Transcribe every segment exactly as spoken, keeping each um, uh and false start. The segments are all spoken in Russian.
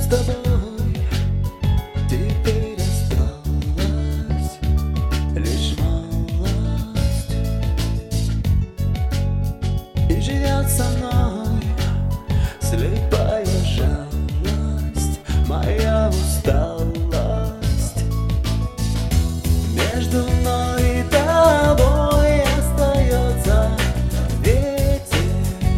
тобой теперь осталась лишь малость, и живет со мной слепая жалость, моя усталость. Между мной и тобой остается ветер,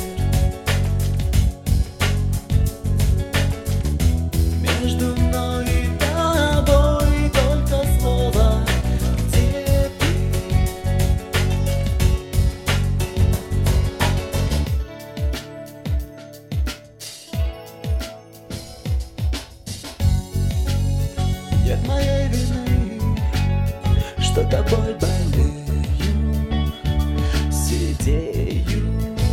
между мной и тобой только слово «где ты?». Нет моей вины, что тобой болею, сидею.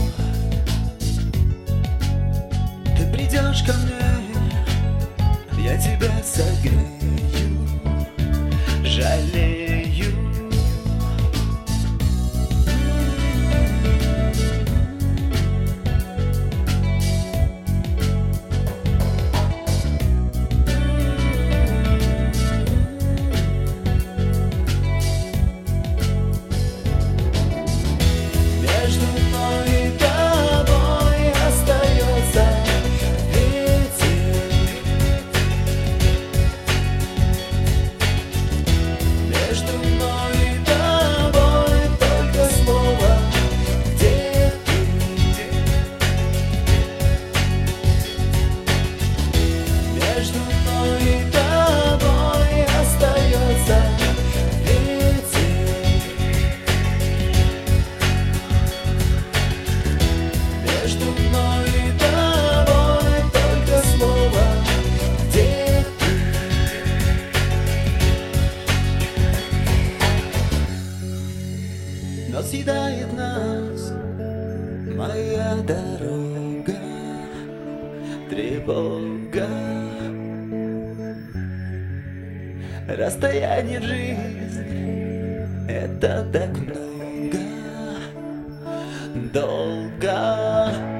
Ты придешь ко мне, я тебя согрею, жалею. Между мной и тобой остается ветер, между мной и тобой только слово «где ты?». Между мной и тобой остается ветер, между мной и тобой только слово «где ты?». Но съедает нас моя дорога, тревога. Расстояние жизнь — это так много, долго.